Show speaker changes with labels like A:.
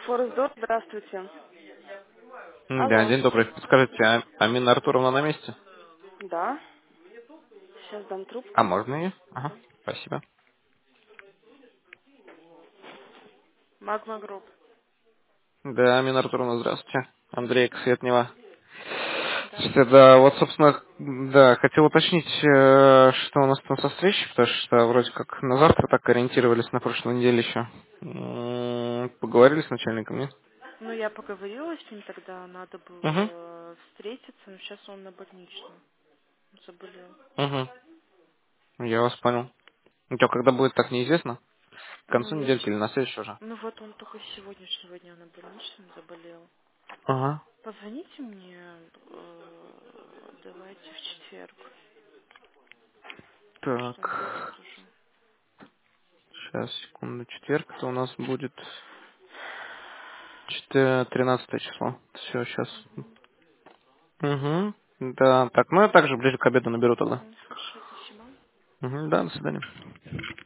A: Форсдор, здравствуйте.
B: Да,
A: Алло.
B: день добрый. Скажите, Амина Артуровна на месте?
A: Да. Сейчас дам
B: А
A: трубку.
B: можно ее? Ага, спасибо.
A: Магма Групп.
B: Да, Амина Артуровна, здравствуйте. Андрей Ксветнева.
A: Да.
B: Слушайте, да, вот, собственно, да, хотел уточнить, что у нас там со встречей, потому что вроде как на завтра так ориентировались, на прошлой неделе еще. Поговорили с начальником, нет?
A: Ну, я поговорила с ним тогда, надо
B: Угу,
A: было встретиться, но сейчас он на больничном. Заболел.
B: угу. Я вас понял. Ну, что, когда будет, так неизвестно? К
A: Ну,
B: концу
A: я...
B: недельки или на следующий уже?
A: Ну, вот он только с сегодняшнего дня на больничном заболел.
B: Ага.
A: Позвоните мне, давайте в четверг. Может, он будет
B: Так.
A: уже.
B: Сейчас, секунду. Четверг, это у нас будет 13 число. Все, сейчас. Угу. Да, так, ну я также ближе к обеду наберу тогда.
A: Хорошо, спасибо.
B: Угу, да, до свидания.